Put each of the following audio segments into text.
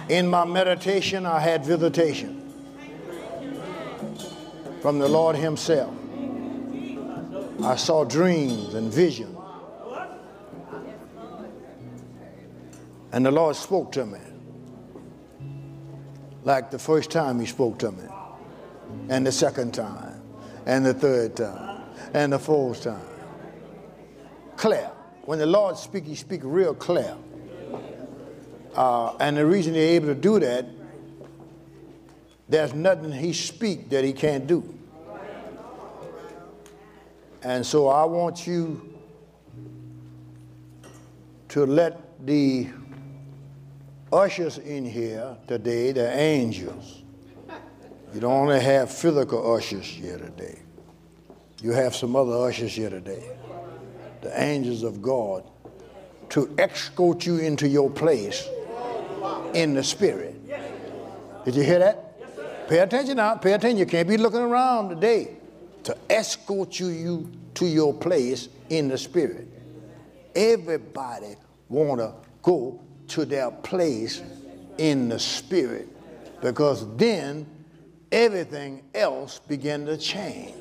In my meditation, I had visitation from the Lord himself. I saw dreams and visions. And the Lord spoke to me like the first time he spoke to me, and the second time, and the third time, and the fourth time. Clear. When the Lord speaks, he speaks real clear. And the reason he's able to do that, there's nothing he speaks that he can't do. And so I want you to let the ushers in here today, the angels. You don't only have physical ushers here today. You have some other ushers here today. The angels of God to escort you into your place in the spirit. Did you hear that? Pay attention now. Pay attention. You can't be looking around today. To escort you to your place in the spirit. Everybody want to go to their place in the spirit, because then everything else begin to change.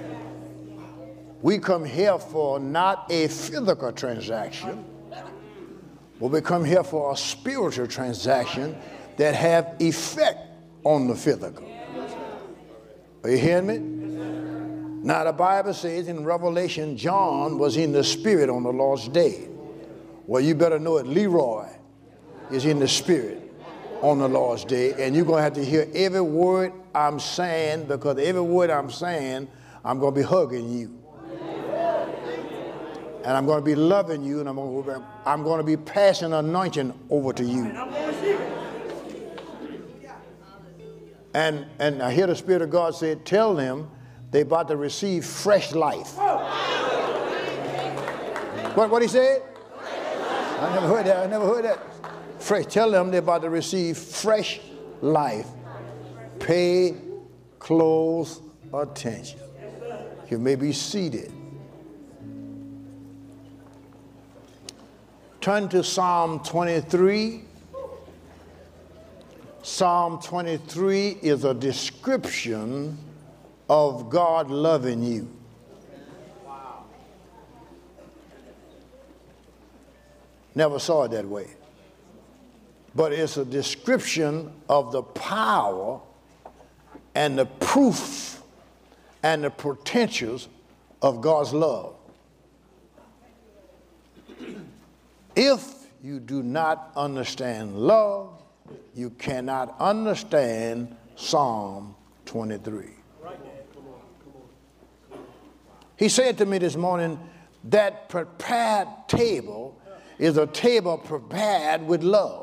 We come here for not a physical transaction, but we come here for a spiritual transaction that have effect on the physical. Are you hearing me? Now the Bible says in Revelation, John was in the spirit on the Lord's day. Well, you better know it. Leroy is in the spirit on the Lord's day, and you're going to have to hear every word I'm saying, because every word I'm saying, I'm going to be hugging you. And I'm going to be loving you, and I'm going to be passing anointing over to you. And I hear the Spirit of God say, tell them they're about to receive fresh life. What he said? I never heard that. I never heard that. Fresh. Tell them they're about to receive fresh life. Pay close attention. You may be seated. Turn to Psalm 23. Psalm 23 is a description of God loving you. Never saw it that way. But it's a description of the power and the proof and the potentials of God's love. If you do not understand love, you cannot understand Psalm 23. He said to me this morning, that prepared table is a table prepared with love.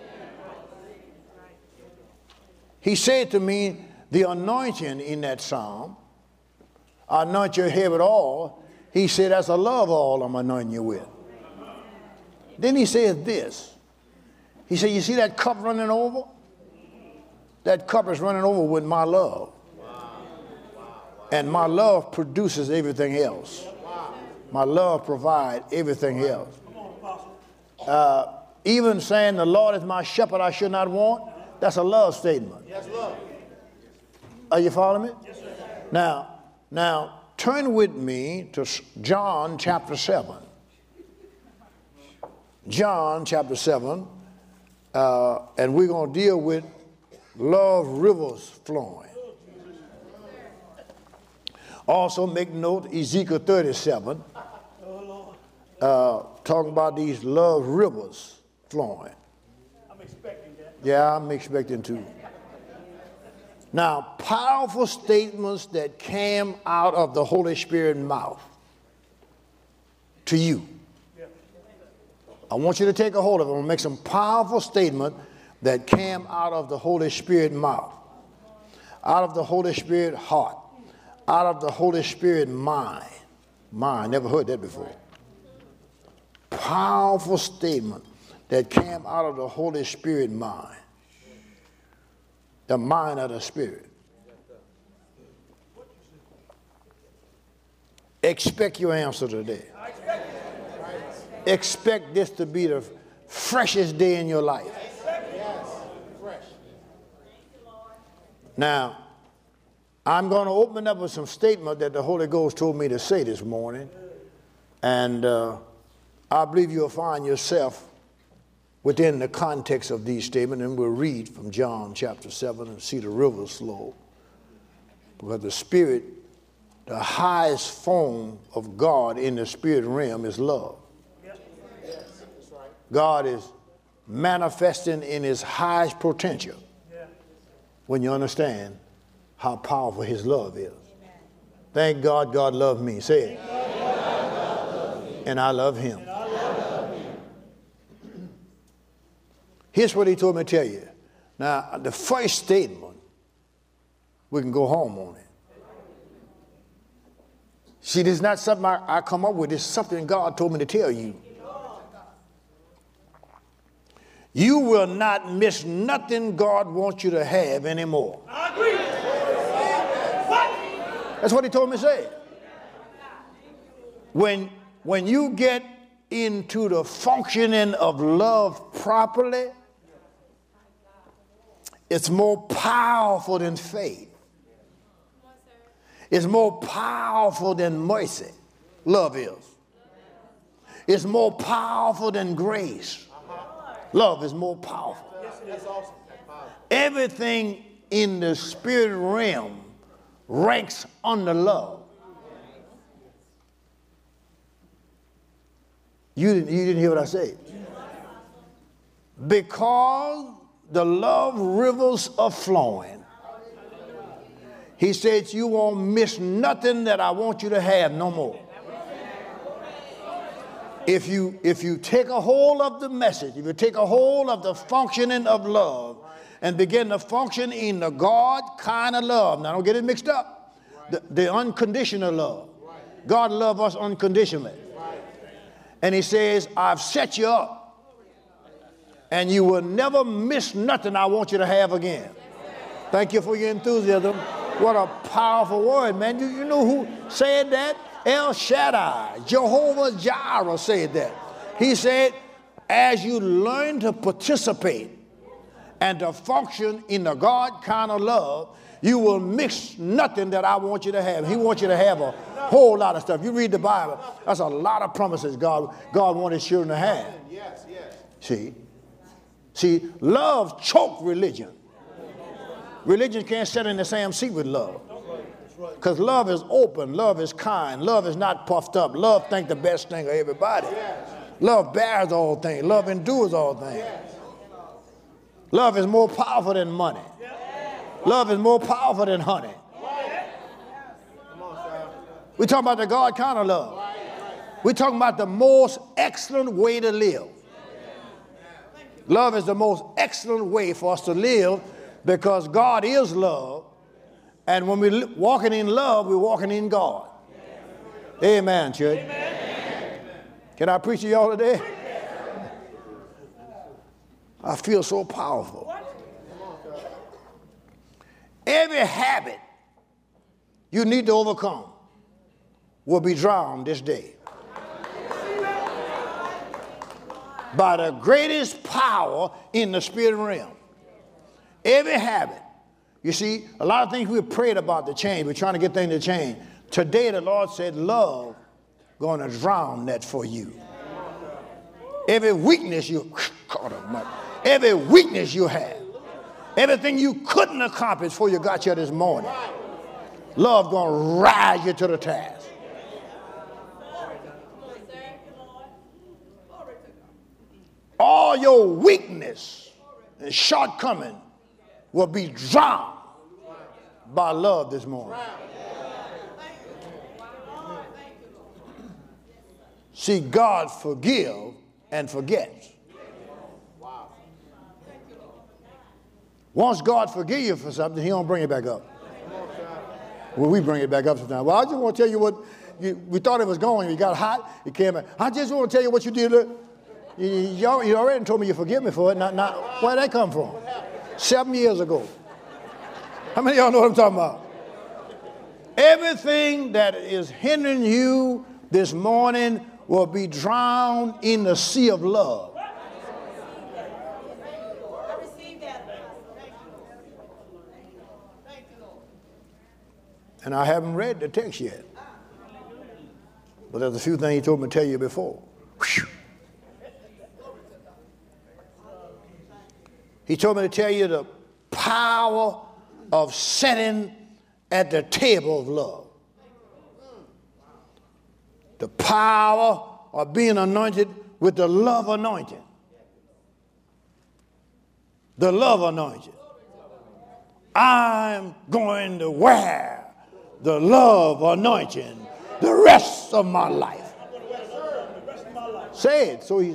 He said to me, the anointing in that psalm, I anoint your head with oil. He said, that's a love oil I'm anointing you with. Then he says this. He said, you see that cup running over? That cup is running over with my love. And my love produces everything else. My love provides everything else. Even saying the Lord is my shepherd, I should not want, that's a love statement. Yes, love. Are you following me? Yes, sir. Now, turn with me to John chapter 7. John chapter 7, and we're going to deal with love rivers flowing. Also, make note, Ezekiel 37, talking about these love rivers flowing. I'm expecting that. Yeah, I'm expecting too. Now, powerful statements that came out of the Holy Spirit's mouth to you. I want you to take a hold of it. I'm going to make some powerful statements that came out of the Holy Spirit's mouth, out of the Holy Spirit heart, out of the Holy Spirit mind. Mind, never heard that before. Powerful statement that came out of the Holy Spirit mind. The mind of the Spirit. Expect your answer today. Expect this to be the freshest day in your life. Now, I'm going to open up with some statement that the Holy Ghost told me to say this morning. And I believe you'll find yourself within the context of these statements. And we'll read from John chapter 7 and see the river flow. Because the Spirit, the highest form of God in the spirit realm is love. God is manifesting in his highest potential when you understand how powerful his love is. Thank God God loved me. Say it. And I love him. Here's what he told me to tell you. Now, the first statement, we can go home on it. See, this is not something I come up with. It's something God told me to tell you. You will not miss nothing God wants you to have anymore. I agree. That's what he told me to say. When you get into the functioning of love properly, it's more powerful than faith. It's more powerful than mercy. Love is. It's more powerful than grace. Love is more powerful. Everything in the spirit realm ranks under love. You didn't hear what I said. Because the love rivers are flowing. He said, you won't miss nothing that I want you to have no more. If you take a hold of the message, if you take a hold of the functioning of love and begin to function in the God kind of love. Now don't get it mixed up. The unconditional love. God loves us unconditionally. And he says, I've set you up and you will never miss nothing I want you to have again. Thank you for your enthusiasm. What a powerful word, man. You know who said that? El Shaddai, Jehovah Jireh said that. He said, as you learn to participate and to function in the God kind of love, you will mix nothing that I want you to have. He wants you to have a whole lot of stuff. You read the Bible, that's a lot of promises God wanted his children to have. See, love choked religion. Religion can't sit in the same seat with love. Because love is open, love is kind, love is not puffed up. Love thinks the best thing of everybody. Love bears all things, love endures all things. Love is more powerful than money. Love is more powerful than honey. We're talking about the God kind of love. We're talking about the most excellent way to live. Love is the most excellent way for us to live because God is love. And when we're walking in love, we're walking in God. Amen, church. Amen. Can I preach to y'all today? I feel so powerful. Every habit you need to overcome will be drowned this day by the greatest power in the spirit realm. Every habit. You see, a lot of things we've prayed about to change. We're trying to get things to change. Today the Lord said, love going to drown that for you. Every weakness every weakness you have, everything you couldn't accomplish before you got here this morning, love going to rise you to the task. All your weakness and shortcoming will be drowned by love this morning. See, God forgive and forgets. Once God forgive you for something, he don't bring it back up. Well, we bring it back up sometimes. Well, I just want to tell you what, we thought it was going, you got hot, it came back. I just want to tell you what you did. You already told me you forgive me for it. Not, where'd that come from? 7 years ago. How many of y'all know what I'm talking about? Everything that is hindering you this morning will be drowned in the sea of love. And I haven't read the text yet. But there's a few things he told me to tell you before. Whew. He told me to tell you the power of sitting at the table of love. The power of being anointed with the love anointing. The love anointing. I'm going to wear the love anointing the rest of my life. Say it. So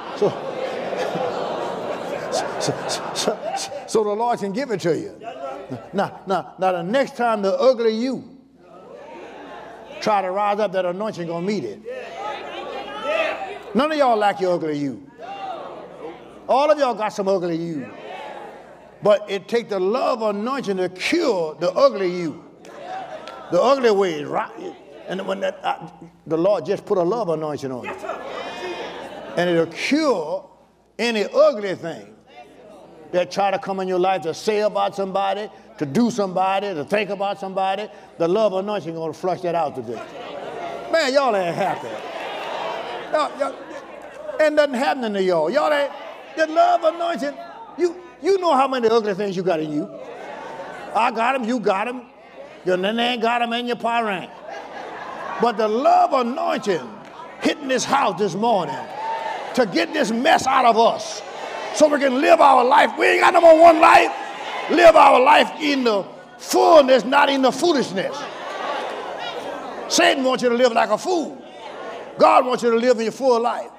the Lord can give it to you. Now, the next time the ugly you try to rise up, that anointing gonna meet it. None of y'all like your ugly you. All of y'all got some ugly you. But it takes the love anointing to cure the ugly you. The ugly ways, right? And when the Lord just put a love anointing on you. And it'll cure any ugly thing that try to come in your life to say about somebody, to do somebody, to think about somebody. The love anointing is going to flush that out today. Man, y'all ain't happy. Y'all, ain't nothing happening to y'all. Y'all ain't, the love anointing, you know how many ugly things you got in you. I got them, you got them. Your nene got them, and your parent. But the love anointing hitting this house this morning to get this mess out of us so we can live our life. We ain't got no more one life. Live our life in the fullness, not in the foolishness. Satan wants you to live like a fool. God wants you to live in your full life.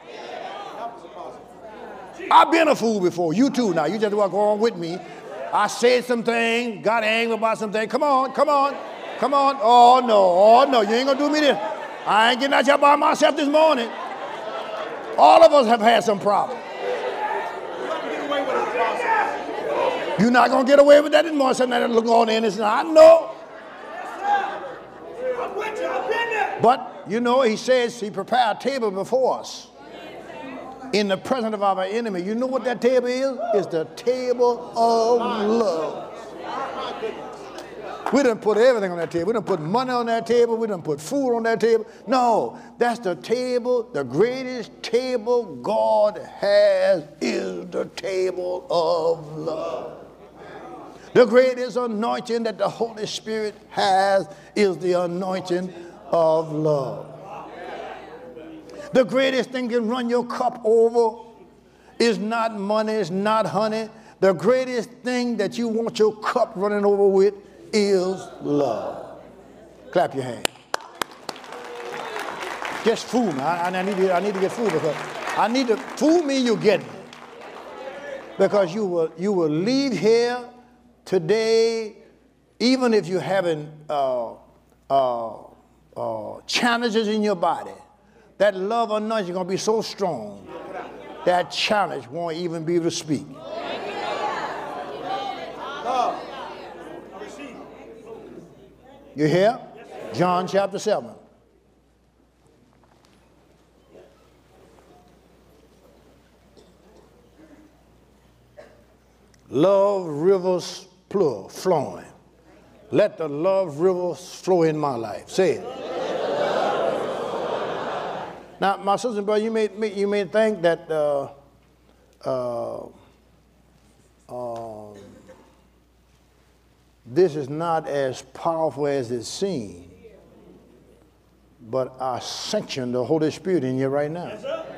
I've been a fool before. You too now. You just walk on with me. I said some things, got angry about some things. Come on. Oh no, you ain't gonna do me this. I ain't getting out here by myself this morning. All of us have had some problems. You're not gonna get away with that anymore. So now look on in and say, I know. But you know, he says he prepared a table before us in the presence of our enemy. You know what that table is? It's the table of love. We done put everything on that table. We done put money on that table. We done put food on that table. No, that's the table. The greatest table God has is the table of love. The greatest anointing that the Holy Spirit has is the anointing of love. The greatest thing can run your cup over is not money, it's not honey. The greatest thing that you want your cup running over with is love. Clap your hands. Just fool me. I need to get food because fool me, you'll get me. Because you will leave here today, even if you're having challenges in your body. That love anointing is going to be so strong, that challenge won't even be able to speak. You hear? John chapter 7. Love rivers flowing. Let the love rivers flow in my life. Say it. Now, my sister and brother, you may think that this is not as powerful as it seems, but I sanction the Holy Spirit in you right now.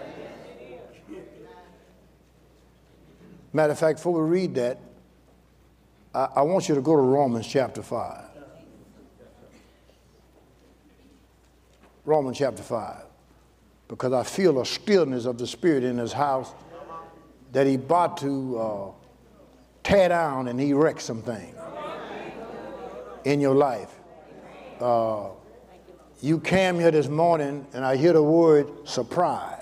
Matter of fact, before we read that, I want you to go to Romans chapter 5. Romans chapter 5. Because I feel a stillness of the Spirit in this house that he about to tear down and erect some things in your life. You came here this morning and I hear the word surprise.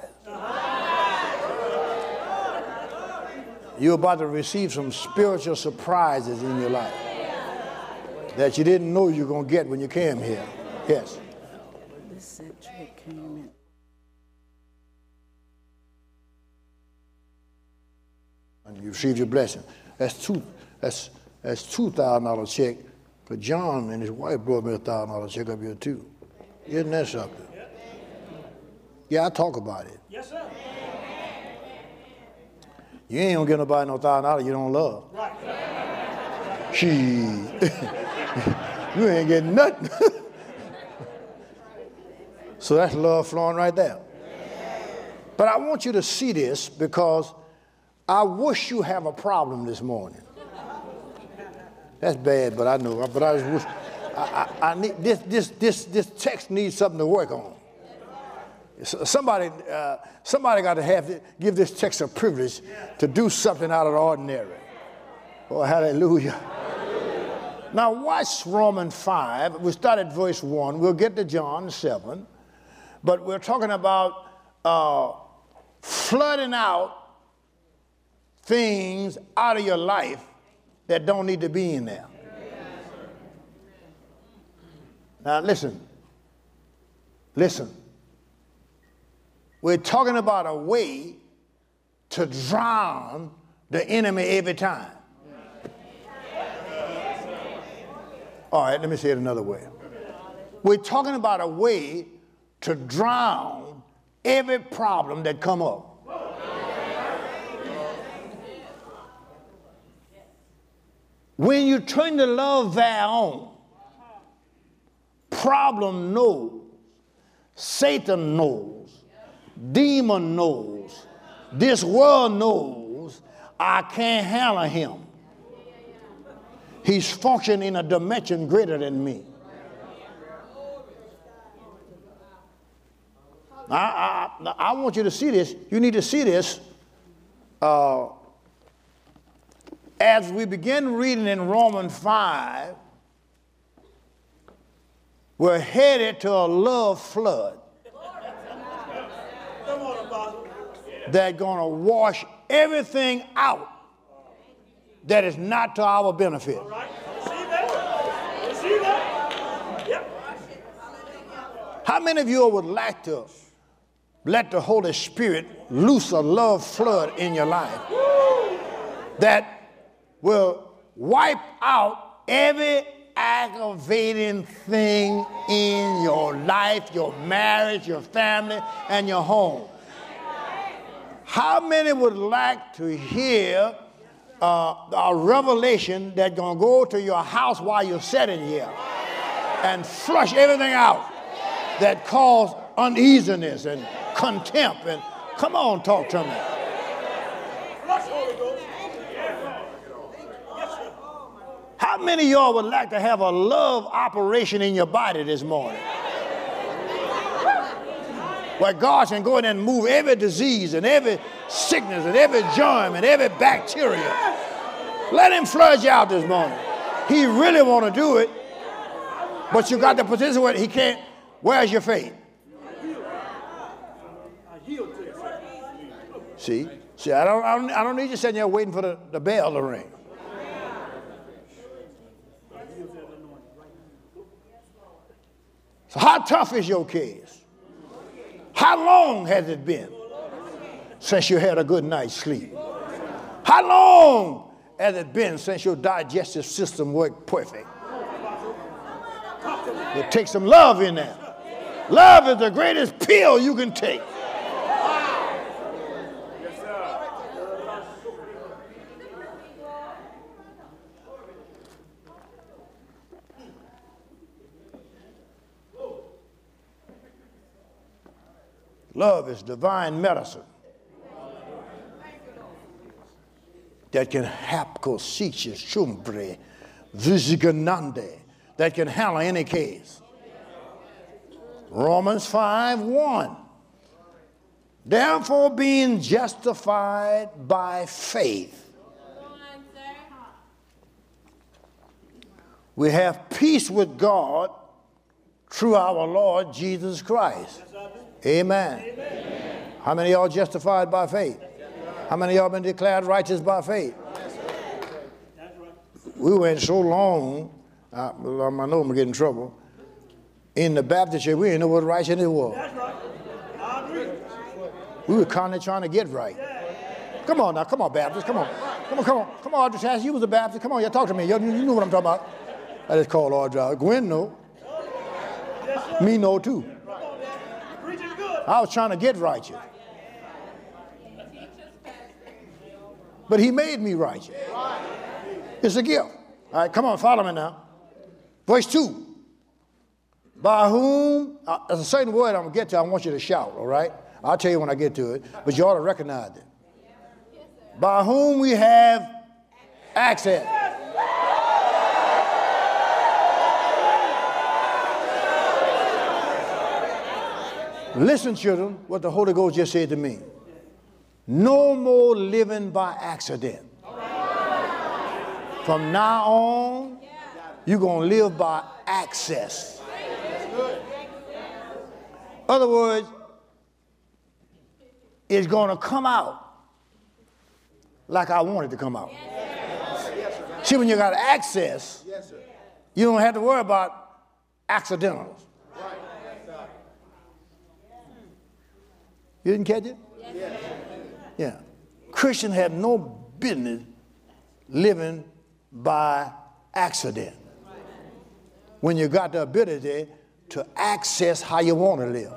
You're about to receive some spiritual surprises in your life that you didn't know you were going to get when you came here. Yes. This trick came in. And you received your blessing. That's $2,000 check But John and his wife brought me $1,000 check up here too. Isn't that something? Yeah, I talk about it. Yes, sir. You ain't gonna get nobody no $1,000 you don't love. Right. You ain't getting nothing. So that's love flowing right there. But I want you to see this because I wish you have a problem this morning. That's bad, but I know. But I just wish I need this text needs something to work on. Somebody got to give this text a privilege to do something out of the ordinary. Oh, hallelujah. Now watch Romans 5. We start at verse 1. We'll get to John 7. But we're talking about flooding out things out of your life that don't need to be in there. Now listen. We're talking about a way to drown the enemy every time. All right, let me say it another way. We're talking about a way to drown every problem that come up. When you turn the love there on, problem knows, Satan knows, demon knows, this world knows I can't handle him. He's functioning in a dimension greater than me. I want you to see this. You need to see this as we begin reading in Romans 5. We're headed to a love flood that's going to wash everything out that is not to our benefit. All right. See that? See that? Yep. How many of you would like to let the Holy Spirit loose a love flood in your life that will wipe out every aggravating thing in your life, your marriage, your family, and your home? How many would like to hear a revelation that's going to go to your house while you're sitting here and flush everything out that caused uneasiness and contempt? And come on, talk to me. How many of y'all would like to have a love operation in your body this morning, where God can go in and move every disease and every sickness and every germ and every bacteria? Let him flush you out this morning. He really want to do it, but you got the position where he can't. Where's your faith? See, I don't need you sitting there waiting for the bell to ring. So how tough is your case? How long has it been since you had a good night's sleep? How long has it been since your digestive system worked perfect? It takes some love in there. Love is the greatest pill you can take. Love is divine medicine that can that can handle any case. Romans 5:1. Therefore, being justified by faith, we have peace with God through our Lord Jesus Christ. Amen. Amen. How many of y'all justified by faith? How many of y'all been declared righteous by faith? We went so long, I know I'm going to get in trouble, in the Baptist church, we didn't know what righteousness was. We were constantly trying to get right. Come on now, come on, Baptist, come on. Come on, Dr. Tass, you was a Baptist. Come on, you talk to me. You knew what I'm talking about. I just call hard drive. Gwen know. Me know too. Preaching good. I was trying to get righteous. But he made me righteous. It's a gift. All right, come on, follow me now. Verse 2. By whom, there's a certain word I'm going to get to, I want you to shout, all right? I'll tell you when I get to it, but you ought to recognize it. By whom we have access. Listen, children, what the Holy Ghost just said to me. No more living by accident. From now on, you're going to live by access. In other words, it's going to come out like I want it to come out. See, when you got access, you don't have to worry about accidentals. You didn't catch it? Yeah. Christians have no business living by accident. When you got the ability to access how you want to live.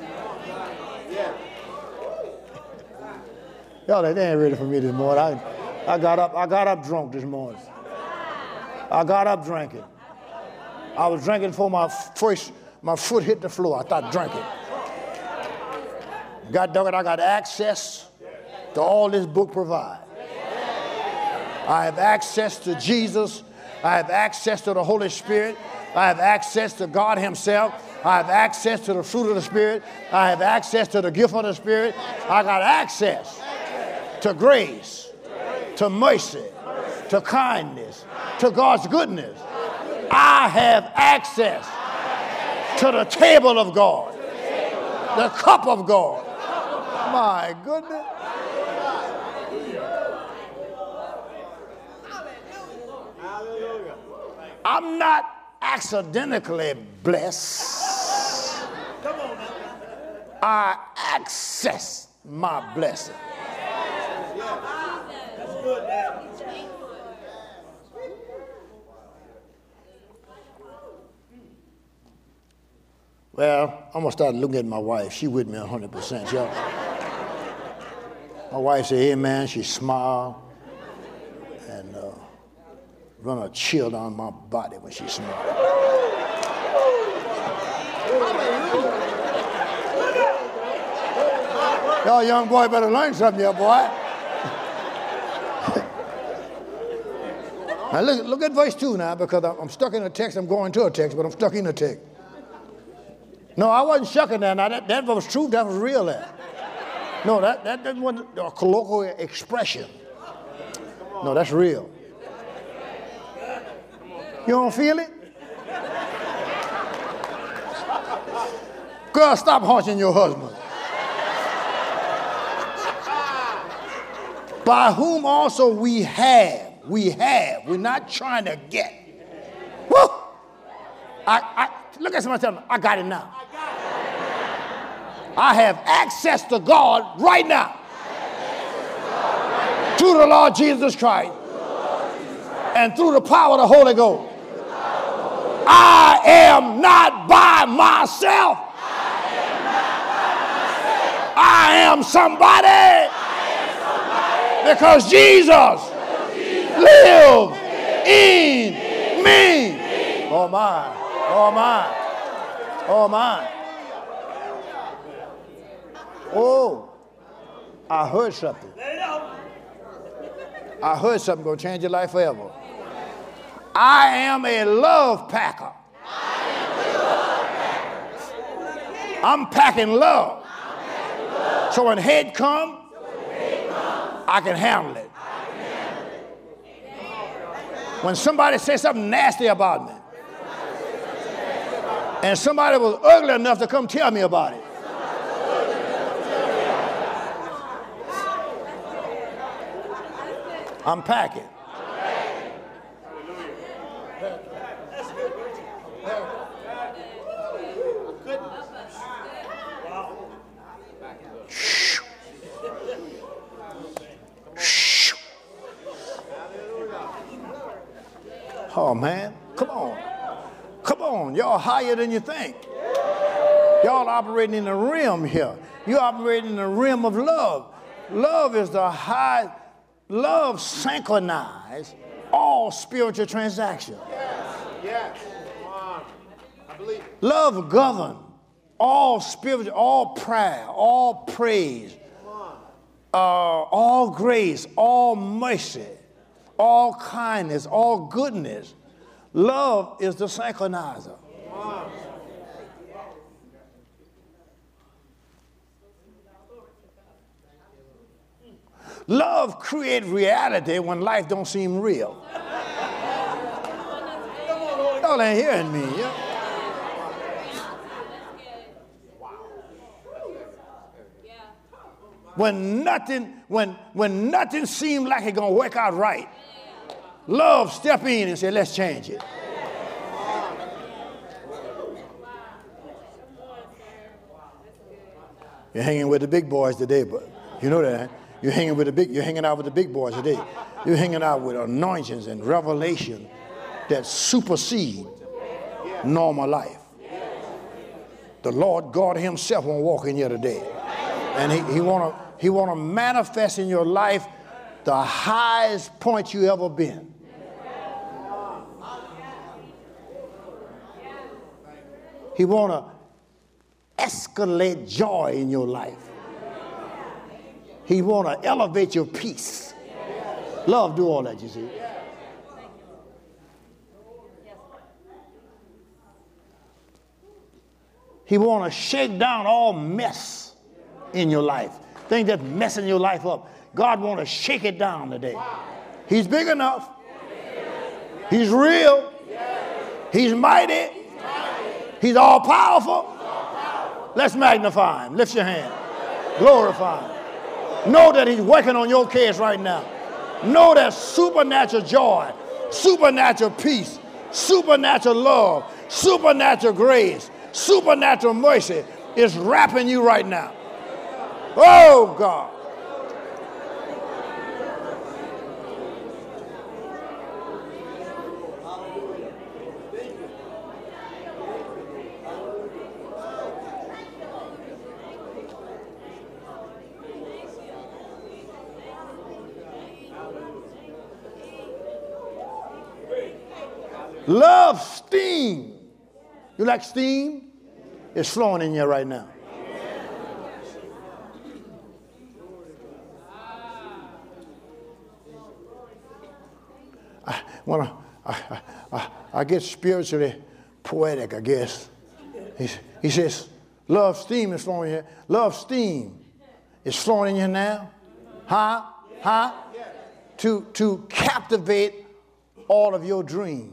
Y'all, they ain't ready for me this morning. I got up drunk this morning. I got up drinking. I was drinking before my foot hit the floor. I started drinking. God dog it, I got access to all this book provides. I have access to Jesus. I have access to the Holy Spirit. I have access to God himself. I have access to the fruit of the Spirit. I have access to the gift of the Spirit. I got access to grace, to mercy, to kindness, to God's goodness. I have access to the table of God, the cup of God. My goodness. I'm not accidentally blessed. I access my blessing. Well, I'm going to start looking at my wife. She with me 100%, y'all. My wife said, hey, man, she smiled and run a chill down my body when she smiled. Y'all young boy better learn something, y'all boy. Now look at verse 2 now, because I'm stuck in a text. I'm going to a text, but I'm stuck in a text. No, I wasn't shucking that. Now that was true. That was real. No, that wasn't a colloquial expression. No, that's real. You don't feel it? Girl, stop haunching your husband. By whom also we have. We're not trying to get. Woo! Look at somebody telling me, I got it now. I have access to God right now. Through the Lord Jesus Christ. And through the power of the Holy Ghost. I am not by myself. I am somebody. Because Jesus lives in me. Oh my. Oh my. Oh my. Oh, I heard something. I heard something going to change your life forever. I am a love packer. I'm packing love. So when hate comes, I can handle it. When somebody says something nasty about me, and somebody was ugly enough to come tell me about it, I'm packing. Oh, man. Come on. Come on. Y'all higher than you think. Y'all operating in the realm here. You're operating in the realm of love. Love is the high. Love synchronizes all spiritual transactions. Yes. Come on. I believe it. Love governs all spiritual, all prayer, all praise, all grace, all mercy, all kindness, all goodness. Love is the synchronizer. Love creates reality when life don't seem real. Y'all ain't hearing me. Yeah? When nothing seems like it's gonna work out right, love step in and say, let's change it. You're hanging with the big boys today, but you know that. You're hanging out with the big boys today. You're hanging out with anointings and revelation that supersede normal life. The Lord God himself won't walk in here today. And he want to manifest in your life the highest point you ever been. He want to escalate joy in your life. He want to elevate your peace. Love do all that, you see. He want to shake down all mess in your life. Things that's messing your life up. God want to shake it down today. He's big enough. He's real. He's mighty. He's all powerful. Let's magnify him. Lift your hand. Glorify him. Know that he's working on your case right now. Know that supernatural joy, supernatural peace, supernatural love, supernatural grace, supernatural mercy is wrapping you right now. Oh, God. Love steam. You like steam? It's flowing in here right now. I get spiritually poetic, I guess. He says, love steam is flowing here. Love steam is flowing in here now. Huh? To captivate all of your dreams.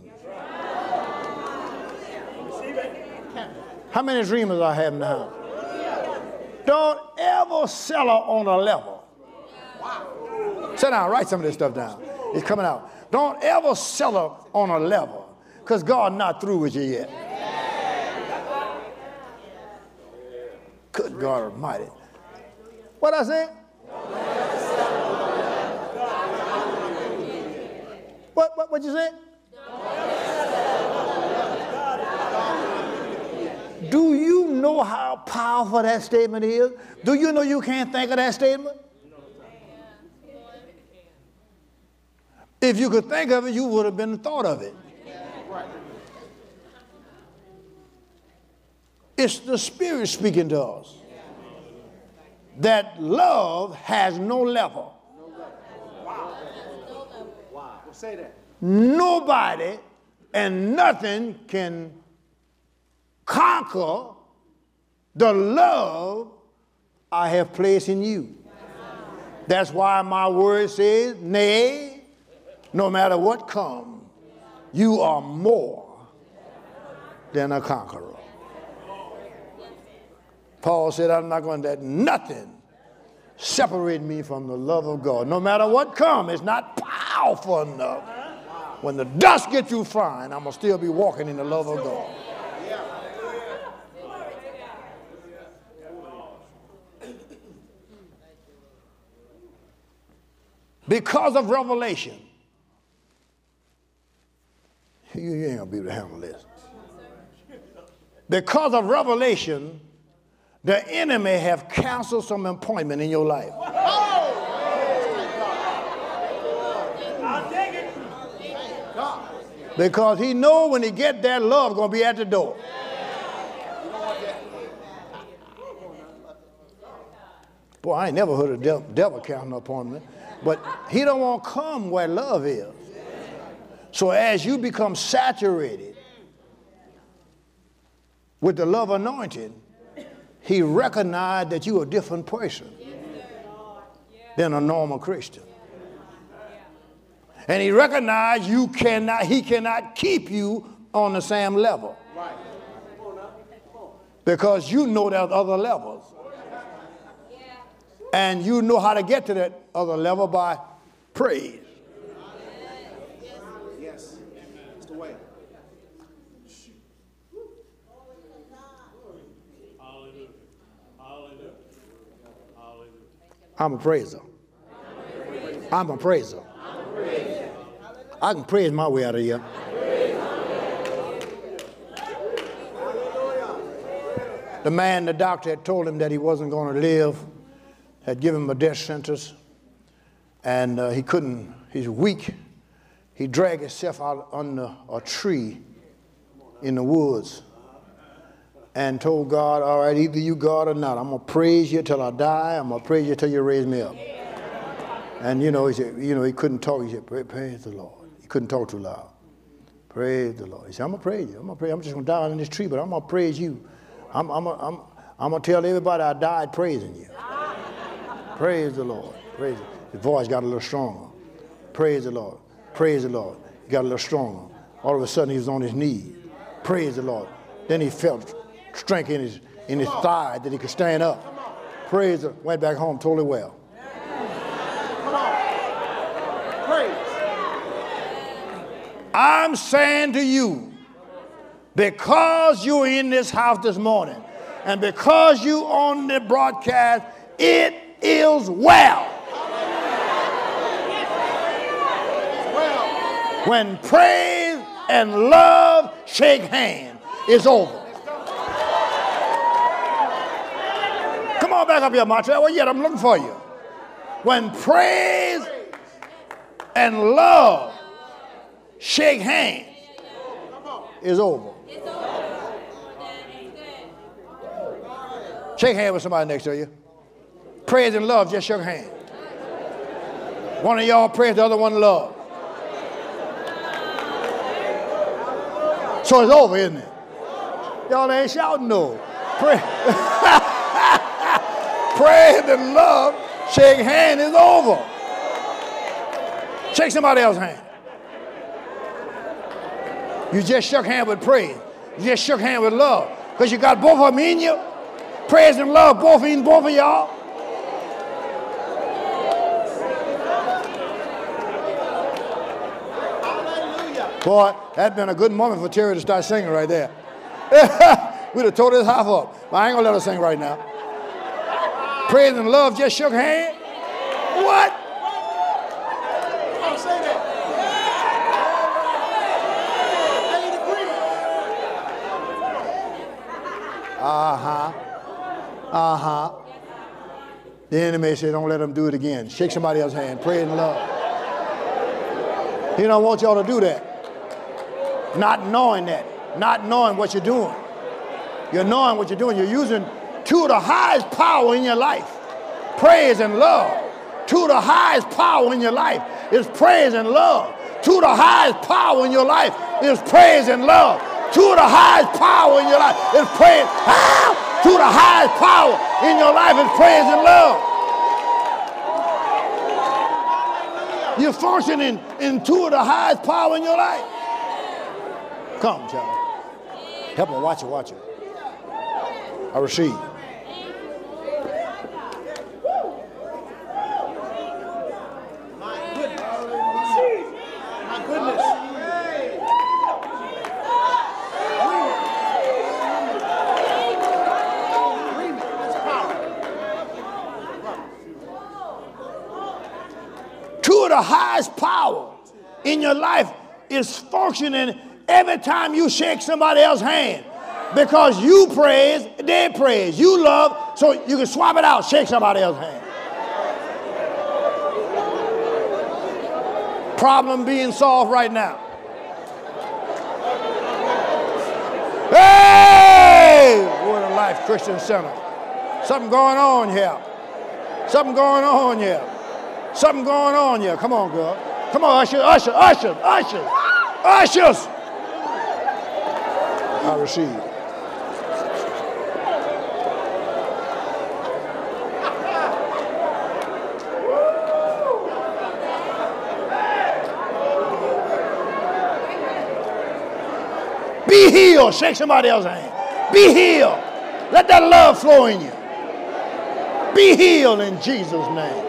How many dreamers I have in the house? Don't ever settle on a level. Sit down, write some of this stuff down. It's coming out. Don't ever settle on a level, because God's not through with you yet. Good God Almighty. What I say? What you say? Do you know how powerful that statement is? Do you know you can't think of that statement? If you could think of it, you would have been thought of it. It's the Spirit speaking to us. That love has no level. Wow. Say that. Nobody and nothing can conquer the love I have placed in you. That's why my word says, nay, no matter what comes, you are more than a conqueror. Paul said, I'm not going to let nothing separate me from the love of God. No matter what comes, it's not powerful enough. When the dust gets you flying, I'm going to still be walking in the love of God. Because of revelation, You ain't going to be able to handle this. Because of revelation, the enemy have canceled some appointment in your life. I'll take it. Because he know when he get there, love going to be at the door. Boy, I ain't never heard of devil counting appointment. But he don't want to come where love is. So as you become saturated with the love anointing, he recognized that you're a different person than a normal Christian. And he recognized he cannot keep you on the same level. Because you know there's other levels. And you know how to get to that other level by praise. Yes. It's the way. Hallelujah. Hallelujah. Hallelujah. I'm a praiser. I'm a praiser. I can praise my way out of here. The man, the doctor had told him that he wasn't going to live, had given him a death sentence, and he couldn't, he's weak. He dragged himself out under a tree in the woods and told God, all right, either you God or not, I'm going to praise you till I die. I'm going to praise you till you raise me up. And, he said, he couldn't talk. He said, praise the Lord. He couldn't talk too loud. Praise the Lord. He said, I'm going to praise you. I'm just going to die in this tree, but I'm going to praise you. I'm going to tell everybody I died praising you. Praise the Lord. Praise it. His voice got a little stronger. Praise the Lord. Praise the Lord. He got a little stronger. All of a sudden, he was on his knees. Praise the Lord. Then he felt strength in his thigh that he could stand up. Praise the Lord. Went back home totally well. Come on. Praise. I'm saying to you, because you're in this house this morning, and because you on the broadcast, it is well. When praise and love shake hands, it's over. Come on back up here, Montreal. Well, yet I'm looking for you. When praise and love shake hands, it's over. Shake hands with somebody next to you. Praise and love just shook hands. One of y'all praise, the other one love. So it's over, isn't it? Y'all ain't shouting no. Praise and love, shake hands, is over. Shake somebody else's hand. You just shook hands with praise. You just shook hands with love. Because you got both of them in you. Praise and love, both of y'all. Boy, that'd been a good moment for Terry to start singing right there. We'd have tore this half up. But I ain't gonna let her sing right now. Praise and love just shook hands. What? Don't say that. The enemy said, don't let them do it again. Shake somebody else's hand. Pray and love. He don't want y'all to do that. Not knowing that. Not knowing what you're doing. You're knowing what you're doing. You're using two of the highest power in your life. Praise and love. Two of the highest power in your life is praise and love. Two of the highest power in your life is praise and love. Two of the highest power in your life is praise. Two of the highest power in your life is praise and love. You're functioning in two of the highest power in your life. Come, child. Help me. Watch it. I receive. My goodness. Two of the highest power in your life is functioning every time you shake somebody else's hand, because you praise, they praise. You love, so you can swap it out, shake somebody else's hand. Problem being solved right now. Hey! Word of Life Christian Center. Something going on here. Something going on here. Something going on here. Come on, girl. Come on, ushers, ushers, ushers, ushers, ushers. I receive. Be healed. Shake somebody else's hand. Be healed. Let that love flow in you. Be healed in Jesus' name.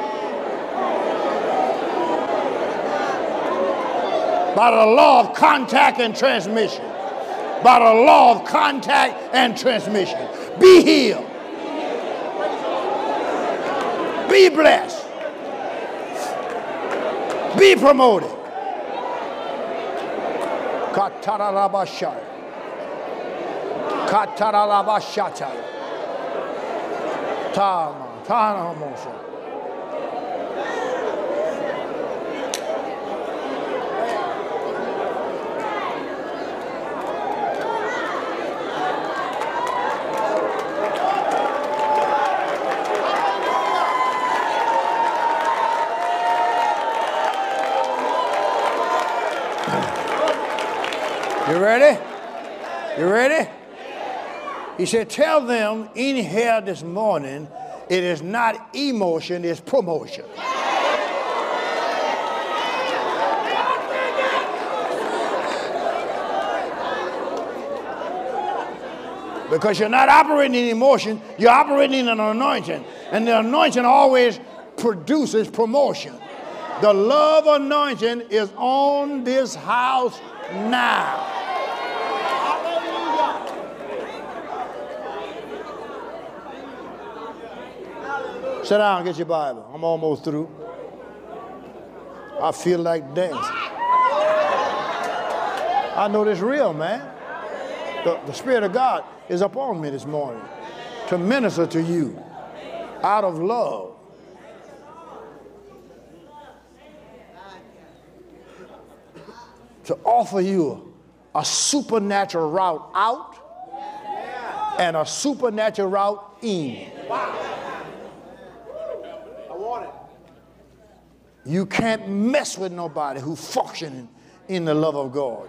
By the law of contact and transmission. By the law of contact and transmission. Be healed. Be blessed. Be promoted. Katarabashaya. Katarabashaya. Tana Moshe. You ready? You ready? He said, tell them in here this morning, it is not emotion, it's promotion. Because you're not operating in emotion, you're operating in an anointing. And the anointing always produces promotion. The love anointing is on this house now. Sit down and get your Bible. I'm almost through. I feel like dancing. I know this real, man. The Spirit of God is upon me this morning to minister to you out of love. To offer you a supernatural route out and a supernatural route in. You can't mess with nobody who's functioning in the love of God.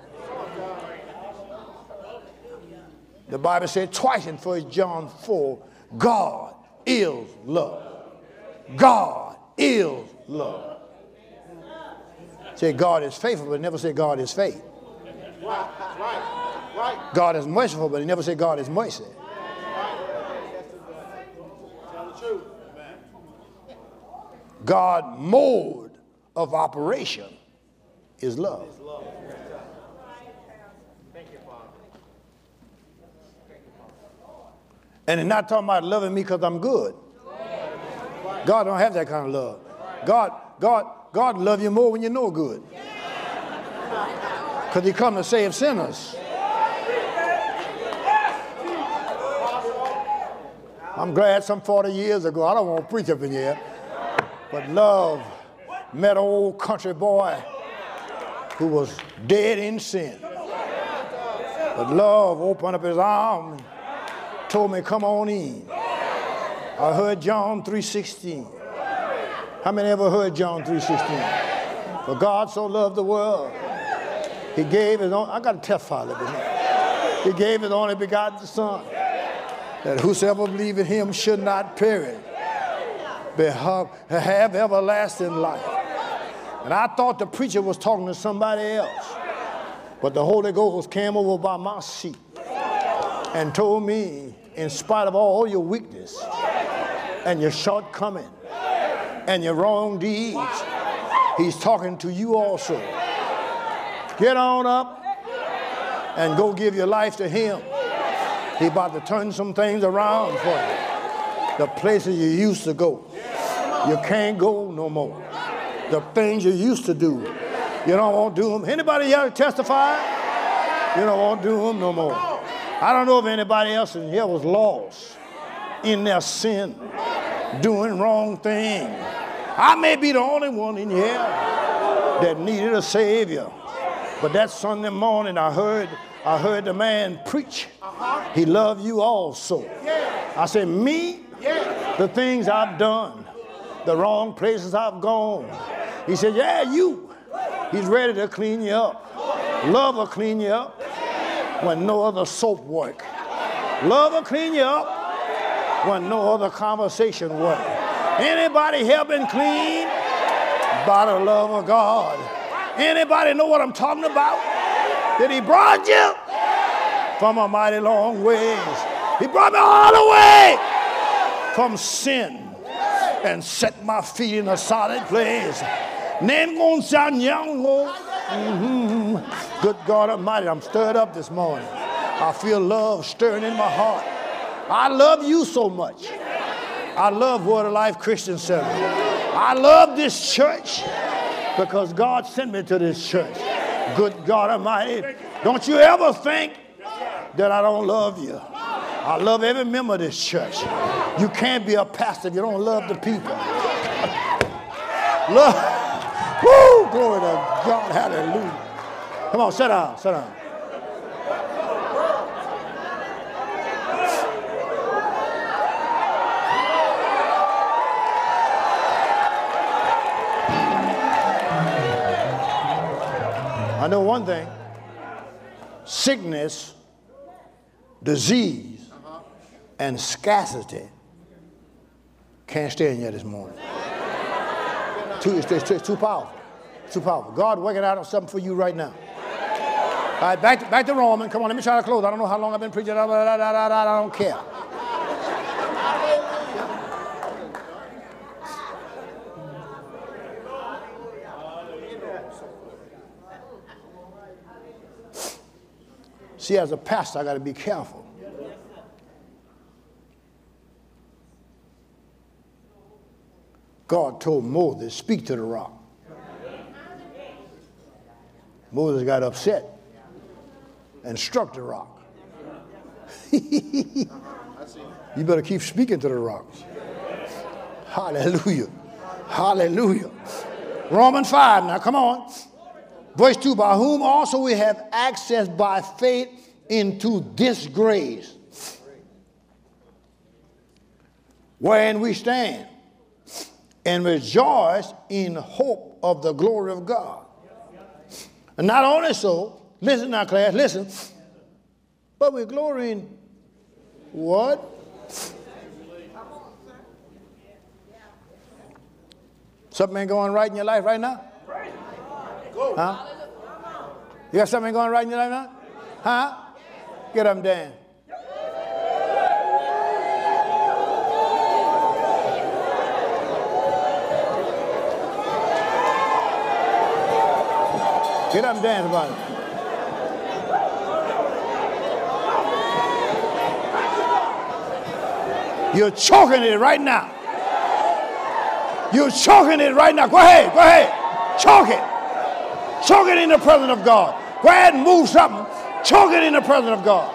The Bible said twice in 1 John 4, God is love. God is love. Say God is faithful, but never say God is faith. Right. God is merciful, but he never say God is mercy. Tell the truth. God mode of operation is love. And he's not talking about loving me because I'm good. God don't have that kind of love. God love you more when you're no good. Because he come to save sinners. I'm glad some 40 years ago, I don't want to preach up in here, but love met an old country boy who was dead in sin. But love opened up his arms and told me, come on in. I heard John 3:16. How many ever heard John 3:16? For God so loved the world, he gave his own, I got to testify a little bit. He gave his only begotten Son, that whosoever believe in him should not perish, but have everlasting life. And I thought the preacher was talking to somebody else. But the Holy Ghost came over by my seat and told me, in spite of all your weakness and your shortcoming and your wrong deeds, he's talking to you also. Get on up and go give your life to him. He's about to turn some things around for you. The places you used to go, you can't go no more. The things you used to do, you don't want to do them. Anybody here testify? You don't want to do them no more. I don't know if anybody else in here was lost in their sin, doing wrong things. I may be the only one in here that needed a Savior. But that Sunday morning, I heard the man preach. He loved you also. I said, me, the things I've done, the wrong places I've gone. He said, yeah, you. He's ready to clean you up. Love will clean you up when no other soap work. Love will clean you up when no other conversation work. Anybody here been clean by the love of God? Anybody know what I'm talking about? That he brought you from a mighty long ways. He brought me all the way from sin and set my feet in a solid place. Name gon' sound young. Good God Almighty, I'm stirred up this morning. I feel love stirring in my heart. I love you so much. I love Word of Life Christian Center. I love this church because God sent me to this church. Good God Almighty, don't you ever think that I don't love you. I love every member of this church. You can't be a pastor if you don't love the people. Love. Woo! Glory to God. Hallelujah. Come on, sit down, sit down. I know one thing. Sickness, disease, and scarcity can't stay in here this morning. It's too powerful. Too powerful. God working out something for you right now. All right, back to Roman. Come on, let me try to close. I don't know how long I've been preaching. I don't care. See, as a pastor, I got to be careful. God told Moses, speak to the rock. Moses got upset and struck the rock. You better keep speaking to the rocks. Hallelujah. Hallelujah. Romans 5, now come on. Verse 2, by whom also we have access by faith into this grace, wherein we stand, and rejoice in hope of the glory of God. And not only so, listen now, class, listen, but we're glorying what? Something ain't going right in your life right now? Huh? You got something going right in your life now? Huh? Get up and dance. Get up and dance about it. You're choking it right now. You're choking it right now. Go ahead, go ahead. Choke it. Choke it in the presence of God. Go ahead and move something. Choke it in the presence of God.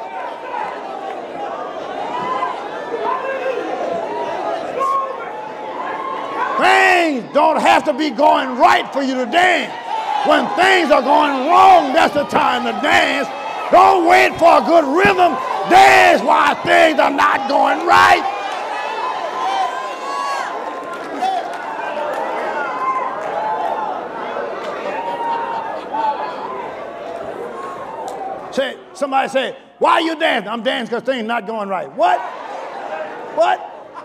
Things don't have to be going right for you to dance. When things are going wrong, that's the time to dance. Don't wait for a good rhythm. Dance while things are not going right. Somebody say, why are you dancing? I'm dancing because things not going right. What? What?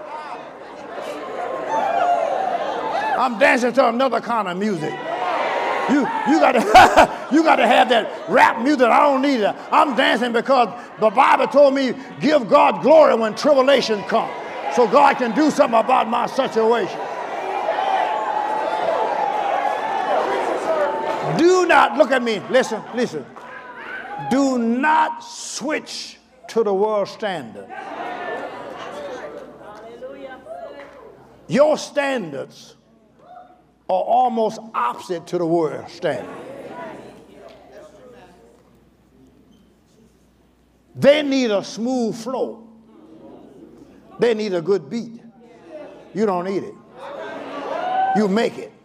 I'm dancing to another kind of music. You got to have that rap music. I don't need it. I'm dancing because the Bible told me give God glory when tribulation comes, so God can do something about my situation. Do not look at me. Listen. Do not switch to the world standard. Your standards are almost opposite to the world standard. They need a smooth flow. They need a good beat. You don't need it. You make it.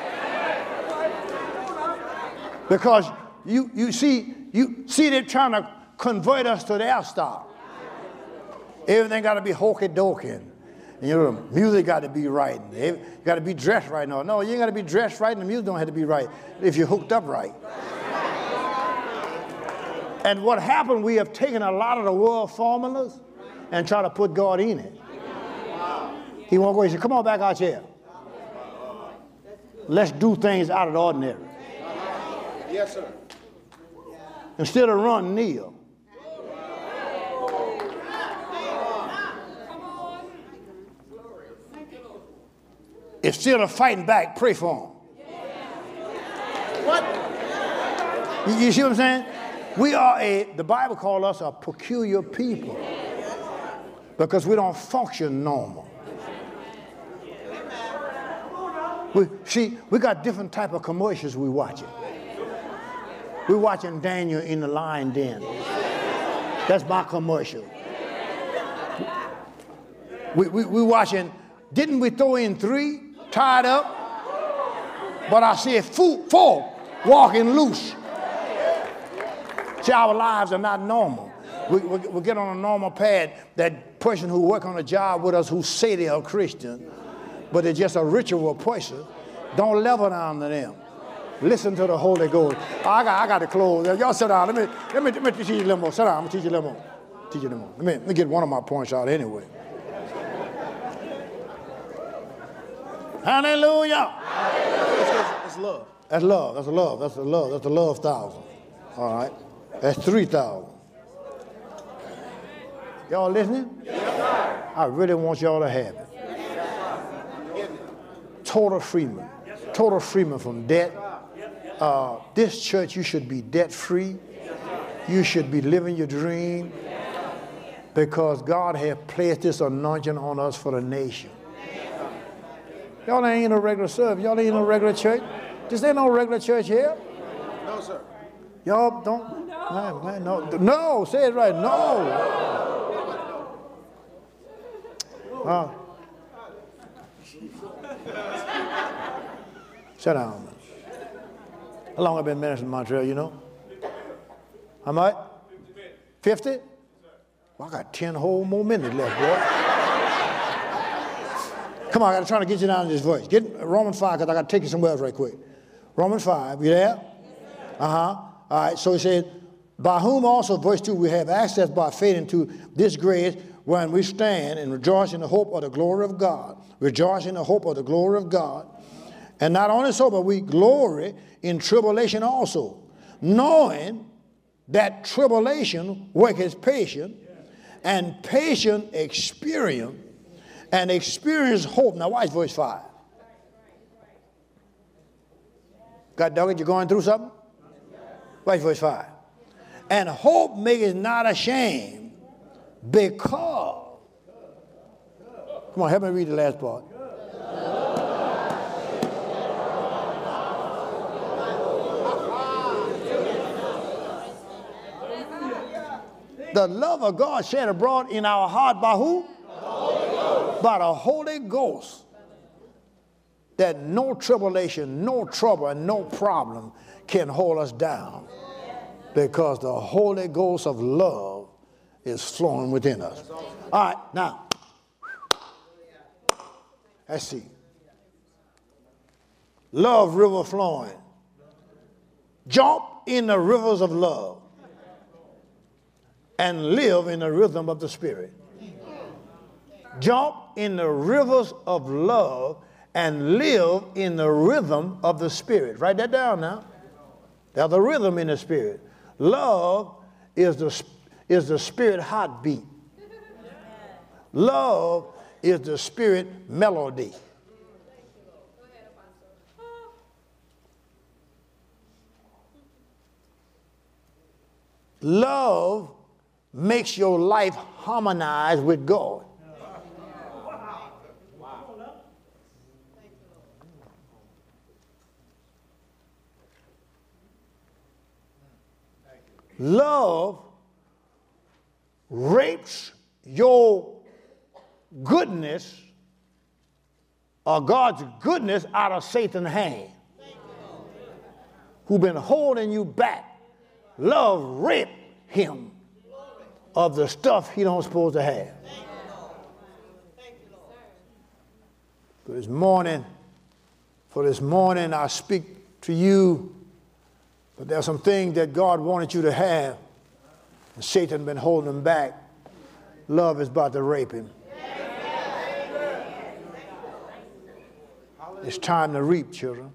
Because you see they're trying to convert us to their style. Everything got to be hokey-dokey. And, you know, the music got to be right. And you got to be dressed right now. No, you ain't got to be dressed right, and the music don't have to be right if you're hooked up right. And what happened, we have taken a lot of the world formulas and try to put God in it. He won't go. He said, come on back out here. Let's do things out of the ordinary. Yes, sir. Instead of run, kneel. Instead of fighting back, pray for them. What? You see what I'm saying? We are the Bible calls us a peculiar people because we don't function normal. We got different type of commercials we watching. We're watching Daniel in the lion den. That's my commercial. We watching, didn't we throw in 3 tied up? But I see 4 walking loose. See, our lives are not normal. We get on a normal path. That person who work on a job with us who say they are Christian, but they're just a ritual person, don't level down to them. Listen to the Holy Ghost. I got to close. Y'all sit down. Let me teach you a little more. Sit down. I'm going to teach you a little more. Teach you a little more. Let me get one of my points out anyway. Hallelujah. It's love. That's love. That's love. That's the love. That's the love 1,000. All right. That's 3,000. Y'all listening? I really want y'all to have it. Total freedom. Total freedom from debt. This church, you should be debt free. You should be living your dream because God has placed this anointing on us for the nation. Y'all ain't in a regular service. Y'all ain't in a regular church. This ain't no regular church here. No, sir. Y'all don't. No, say it right. No. Sit down. How long have I been ministering in Montreal, you know? How much? 50? Well, I got 10 whole more minutes left, boy. Come on, I got to try to get you down to this voice. Get Romans 5, because I got to take you somewhere else right quick. Romans 5, you there? All right, so he said, by whom also, verse 2, we have access by faith into this grace when we stand and rejoice in the hope of the glory of God. Rejoice in the hope of the glory of God. And not only so, but we glory in tribulation also, knowing that tribulation worketh patience, and patience experience, and experience hope. Now watch verse 5. God dog it, you going through something? Watch verse 5. And hope maketh not ashamed, because, come on, help me read the last part. The love of God shed abroad in our heart by who? By the Holy Ghost. That no tribulation, no trouble, and no problem can hold us down. Because the Holy Ghost of love is flowing within us. All right, now, let's see. Love river flowing. Jump in the rivers of love and live in the rhythm of the Spirit. Jump in the rivers of love and live in the rhythm of the Spirit. Write that down now. There's a rhythm in the Spirit. Love is the Spirit heartbeat. Love is the Spirit melody. Love makes your life harmonize with God. Love rapes your goodness or God's goodness out of Satan's hand, who's been holding you back. Love raped him of the stuff he don't supposed to have. For this morning I speak to you, but there are some things that God wanted you to have, and Satan been holding them back. Love is about to rape him. It's time to reap, children.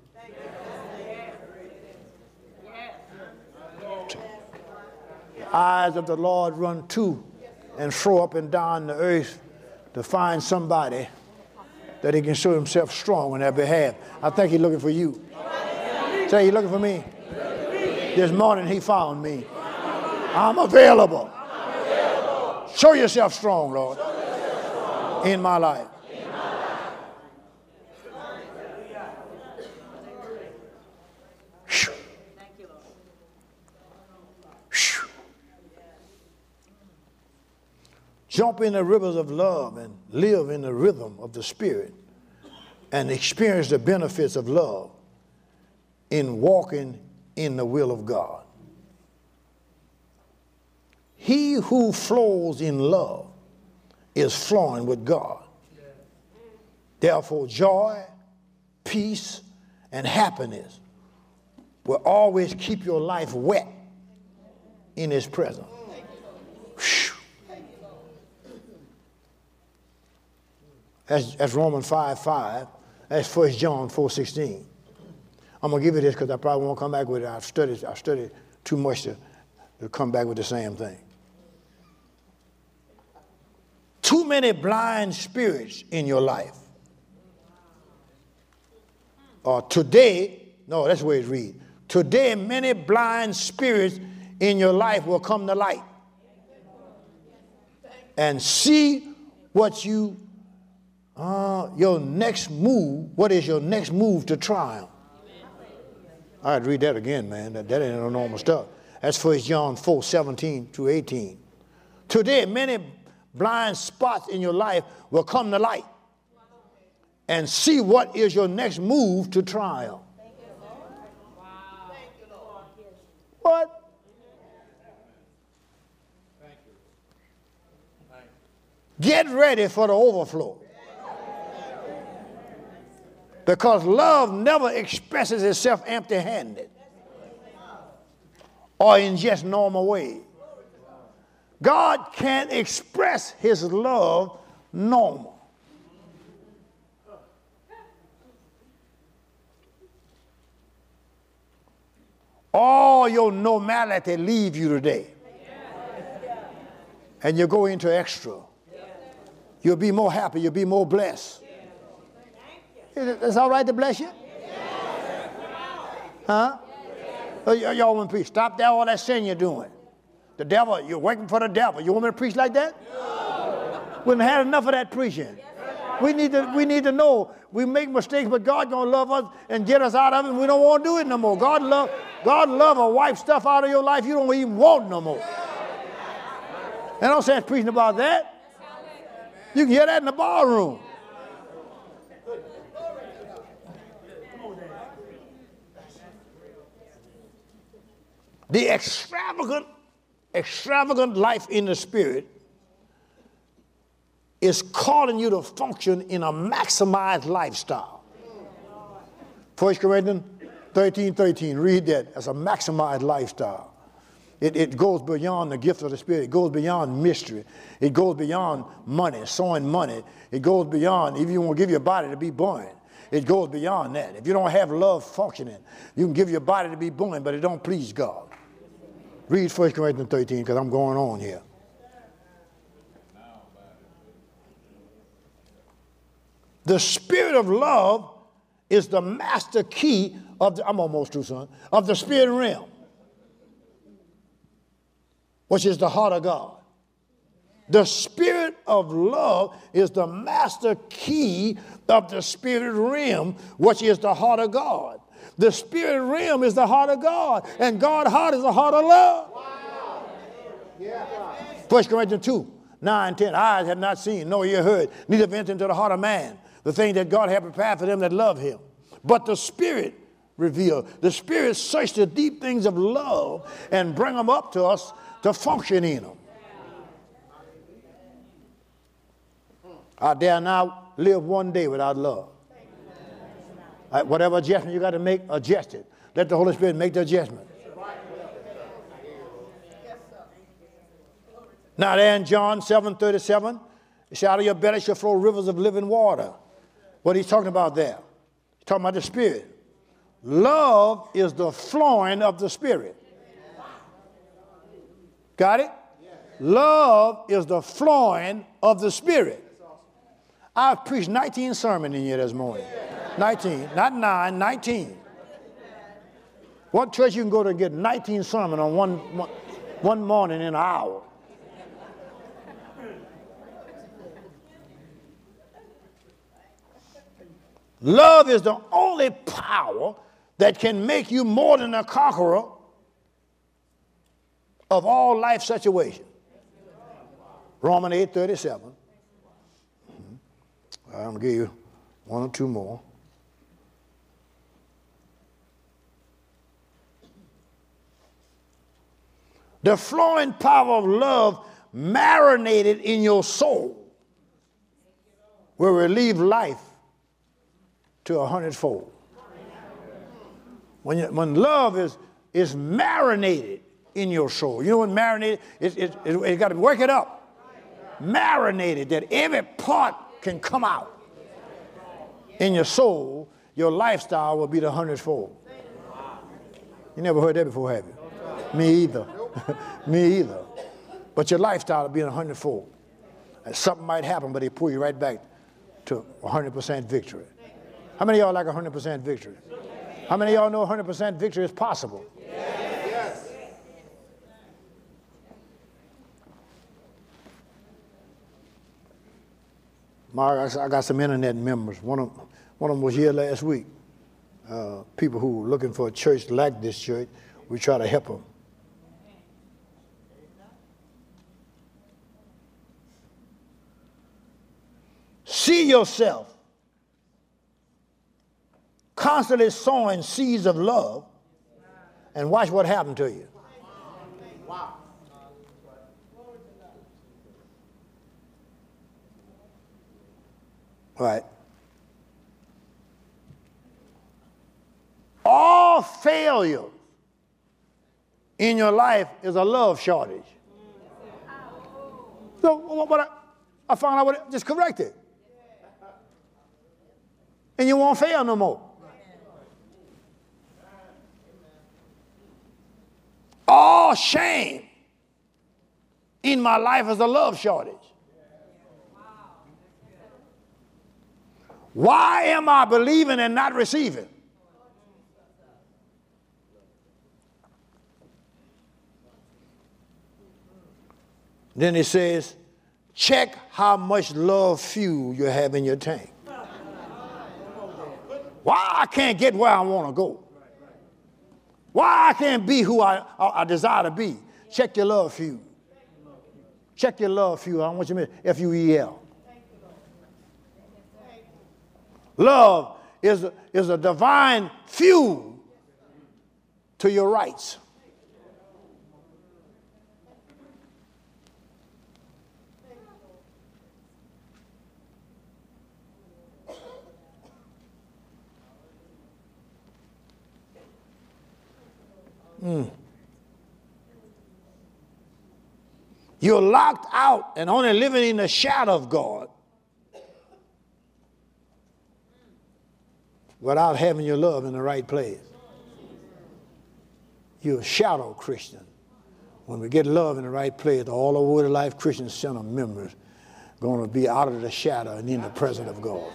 The eyes of the Lord run to and fro up and down the earth to find somebody that he can show himself strong on their behalf. I think he's looking for you. Say, he's looking for me. This morning he found me. I'm available. Show yourself strong, Lord, in my life. Jump in the rivers of love and live in the rhythm of the Spirit and experience the benefits of love in walking in the will of God. He who flows in love is flowing with God. Therefore, joy, peace, and happiness will always keep your life wet in his presence. That's Romans 5:5. That's 1 John 4:16. I'm going to give you this because I probably won't come back with it. I've studied too much to come back with the same thing. Too many blind spirits in your life. Today, no, that's the way it reads. Today, many blind spirits in your life will come to light and see what your next move, what is your next move to triumph? I had to read that again, man. That ain't no normal stuff. That's 1 John 4:17-18. Today, many blind spots in your life will come to light and see what is your next move to triumph. What? Get ready for the overflow. Because love never expresses itself empty-handed or in just normal ways. God can't express his love normal. All your normality leave you today. And you go into extra. You'll be more happy. You'll be more blessed. It's all right to bless you? Huh? Y'all want to preach? Stop that, all that sin you're doing. The devil, you're working for the devil. You want me to preach like that? We haven't had enough of that preaching. We need to know we make mistakes, but God's going to love us and get us out of it, and we don't want to do it no more. God love will wipe stuff out of your life you don't even want no more. And I'm saying preaching about that. You can hear that in the ballroom. The extravagant life in the Spirit is calling you to function in a maximized lifestyle. 1 Corinthians 13:13, read that. As a maximized lifestyle. It goes beyond the gift of the Spirit. It goes beyond mystery. It goes beyond money, sowing money. It goes beyond, if you want to give your body to be born, it goes beyond that. If you don't have love functioning, you can give your body to be born, but it don't please God. Read 1 Corinthians 13 because I'm going on here. The spirit of love is the master key of the, I'm almost through, son, of the spirit realm, which is the heart of God. The spirit of love is the master key of the spirit realm, which is the heart of God. The spirit realm is the heart of God, and God's heart is the heart of love. Wow. Yeah. 1 Corinthians 2, 9, 10. Eyes have not seen, nor ear heard, neither have entered into the heart of man the thing that God hath prepared for them that love him. But the Spirit revealed. The Spirit searched the deep things of love and bring them up to us to function in them. I dare not live one day without love. Whatever adjustment you got to make, adjust it. Let the Holy Spirit make the adjustment. Now there in John 7:37, it said, out of your belly shall flow rivers of living water. What he's talking about there? He's talking about the Spirit. Love is the flowing of the Spirit. Got it? Love is the flowing of the Spirit. I've preached 19 sermons in here this morning. 19, not 9, 19. What church you can go to and get 19 sermons on one morning in an hour? Love is the only power that can make you more than a conqueror of all life situations. Romans 8:37. I'm going to give you one or two more. The flowing power of love marinated in your soul will relieve life to 100-fold. When love is marinated in your soul, you know what marinated? It got to work it up. Marinated, that every part can come out in your soul, your lifestyle will be the 100-fold. You never heard that before, have you? Me either. Me either. But your lifestyle will be in 100-fold. And something might happen, but they pull you right back to 100% victory. How many of y'all like 100% victory? How many of y'all know 100% victory is possible? Yes. I got some internet members. One of them was here last week. People who were looking for a church like this church, we try to help them. See yourself constantly sowing seeds of love and watch what happened to you. Wow. All right. All failure in your life is a love shortage. So what I found out, just correct it. And you won't fail no more. All shame in my life is a love shortage. Why am I believing and not receiving? Then it says, check how much love fuel you have in your tank. Why I can't get where I want to go? Why I can't be who I desire to be? Check your love fuel. Check your love fuel. I want you to mention F-U-E-L. Love is a divine fuel to your rights. You're locked out and only living in the shadow of God without having your love in the right place. You're a shadow Christian. When we get love in the right place, all over the Life Christian Center members going to be out of the shadow and in the presence of God.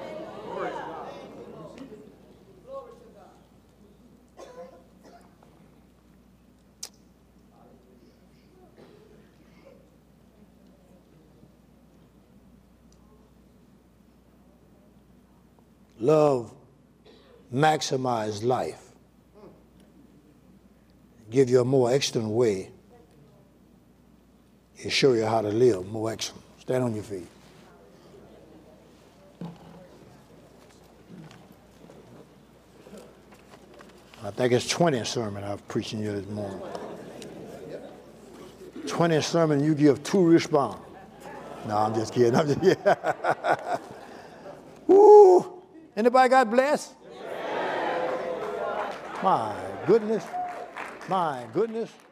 Love maximizes life. Give you a more excellent way and show you how to live more excellent. Stand on your feet. I think it's 20th sermon I've preaching you this morning. 20th sermon, you give 2 response. No, I'm just kidding. I'm just kidding. Woo! Anybody got blessed? My goodness. My goodness.